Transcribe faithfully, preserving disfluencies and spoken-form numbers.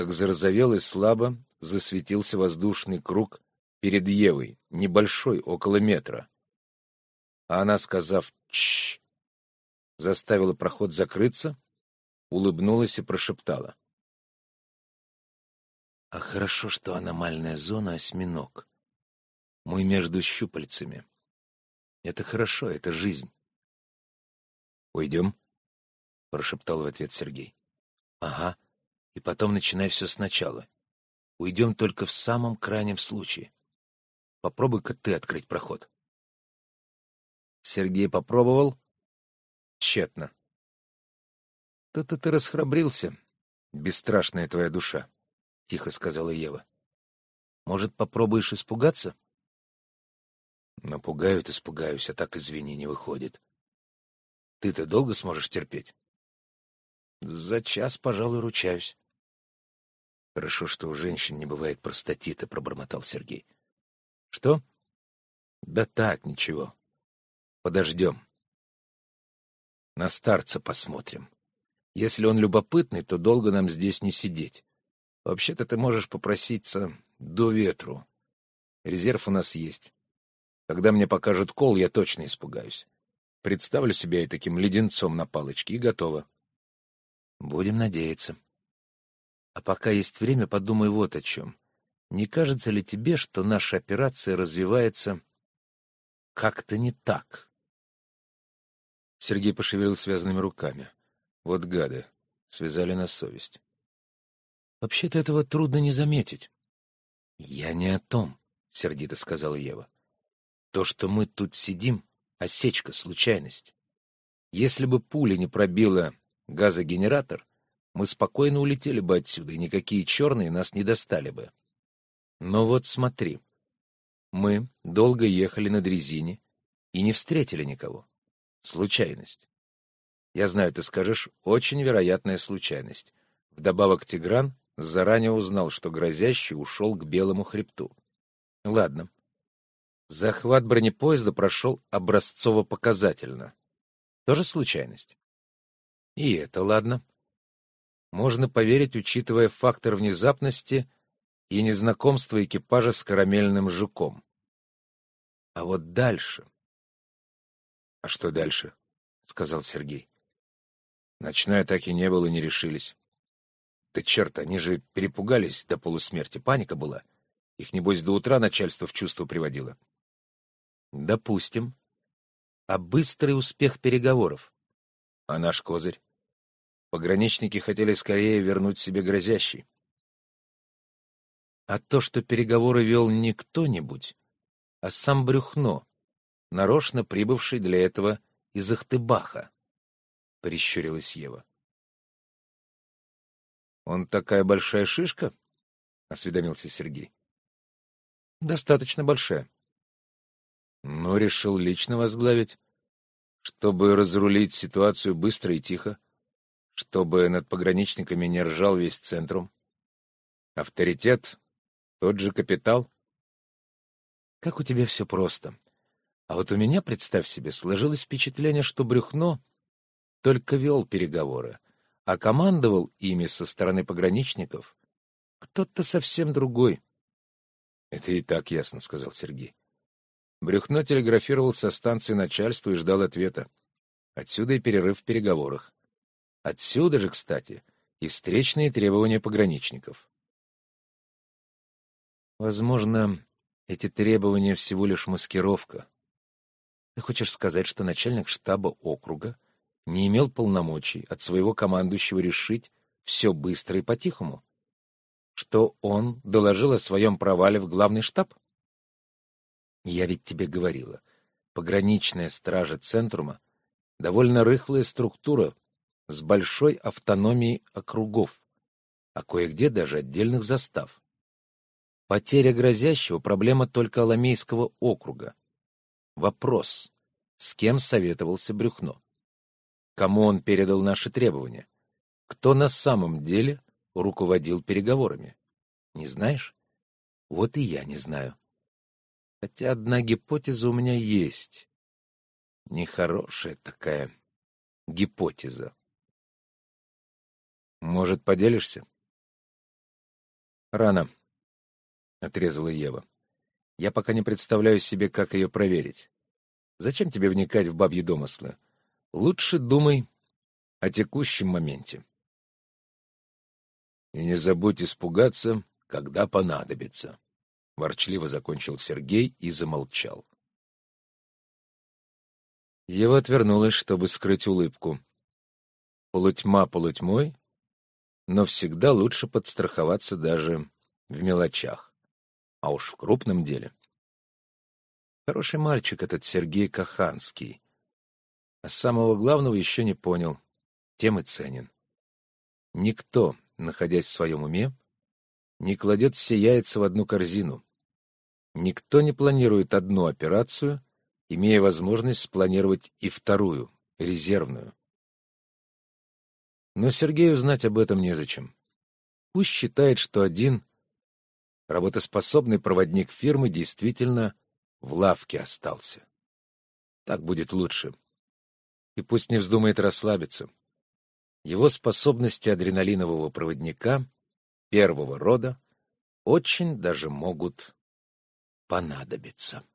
как зарозовел и слабо засветился воздушный круг перед Евой, небольшой, около метра. А она, сказав «Чш», заставила проход закрыться, улыбнулась и прошептала: «А хорошо, что аномальная зона — осьминог. Мы между щупальцами. Это хорошо, это жизнь». «Уйдем?» — прошептал в ответ Сергей. «Ага, и потом начинай все сначала. Уйдем только в самом крайнем случае. Попробуй-ка ты открыть проход». Сергей попробовал. Тщетно. «То-то ты расхрабрился, бесстрашная твоя душа», — тихо сказала Ева. «Может, попробуешь испугаться?» «Напугают, испугаюсь, а так, извини, не выходит. Ты-то долго сможешь терпеть?» «За час, пожалуй, ручаюсь». «Хорошо, что у женщин не бывает простатита», — пробормотал Сергей. «Что?» «Да так, ничего. Подождем. На старца посмотрим. Если он любопытный, то долго нам здесь не сидеть. Вообще-то ты можешь попроситься до ветру. Резерв у нас есть. Когда мне покажут кол, я точно испугаюсь. Представлю себя и таким леденцом на палочке, и готово». «Будем надеяться. А пока есть время, подумай вот о чем. Не кажется ли тебе, что наша операция развивается как-то не так?» Сергей пошевелил связанными руками. Вот гады, связали на совесть. «Вообще-то этого трудно не заметить». «Я не о том», — сердито сказала Ева. «То, что мы тут сидим, осечка, случайность. Если бы пуля не пробила газогенератор, мы спокойно улетели бы отсюда, и никакие черные нас не достали бы. Но вот смотри, мы долго ехали на дрезине и не встретили никого. Случайность. Я знаю, ты скажешь, очень вероятная случайность. Вдобавок Тигран заранее узнал, что грозящий ушел к Белому хребту. Ладно. Захват бронепоезда прошел образцово-показательно. Тоже случайность? И это ладно. Можно поверить, учитывая фактор внезапности и незнакомство экипажа с карамельным жуком. А вот дальше... — А что дальше? — сказал Сергей. Ночной атаки не было и не решились. Да черт, они же перепугались до полусмерти, паника была. Их, небось, до утра начальство в чувство приводило. Допустим. А быстрый успех переговоров? А наш козырь? Пограничники хотели скорее вернуть себе грозящий. А то, что переговоры вел не кто-нибудь, а сам Брюхно, нарочно прибывший для этого из Ахтыбаха, — прищурилась Ева. «Он такая большая шишка?» — осведомился Сергей. «Достаточно большая». «Но решил лично возглавить, чтобы разрулить ситуацию быстро и тихо, чтобы над пограничниками не ржал весь центрум. Авторитет, тот же капитал». «Как у тебя все просто. А вот у меня, представь себе, сложилось впечатление, что Брюхно только вел переговоры, а командовал ими со стороны пограничников кто-то совсем другой». «Это и так ясно», — сказал Сергей. Брюхно телеграфировал со станции начальству и ждал ответа. Отсюда и перерыв в переговорах. Отсюда же, кстати, и встречные требования пограничников. Возможно, эти требования всего лишь маскировка. Ты хочешь сказать, что начальник штаба округа не имел полномочий от своего командующего решить все быстро и по-тихому? Что он доложил о своем провале в главный штаб? Я ведь тебе говорила, пограничная стража Центрума — довольно рыхлая структура с большой автономией округов, а кое-где даже отдельных застав. Потеря грозящего — проблема только Аламейского округа. Вопрос, с кем советовался Брюхно? Кому он передал наши требования? Кто на самом деле руководил переговорами? Не знаешь? Вот и я не знаю. Хотя одна гипотеза у меня есть. Нехорошая такая гипотеза. Может, поделишься? Рано, — отрезала Ева. Я пока не представляю себе, как ее проверить. Зачем тебе вникать в бабьи домыслы? Лучше думай о текущем моменте. И не забудь испугаться, когда понадобится. Ворчливо закончил Сергей и замолчал. Ева отвернулась, чтобы скрыть улыбку. Полутьма полутьмой, но всегда лучше подстраховаться даже в мелочах. А уж в крупном деле. Хороший мальчик этот Сергей Каханский. А самого главного еще не понял, тем и ценен. Никто, находясь в своем уме, не кладет все яйца в одну корзину. Никто не планирует одну операцию, имея возможность спланировать и вторую, резервную. Но Сергею знать об этом незачем. Пусть считает, что один работоспособный проводник фирмы действительно в лавке остался. Так будет лучше. И пусть не вздумает расслабиться. Его способности адреналинового проводника первого рода очень даже могут понадобиться.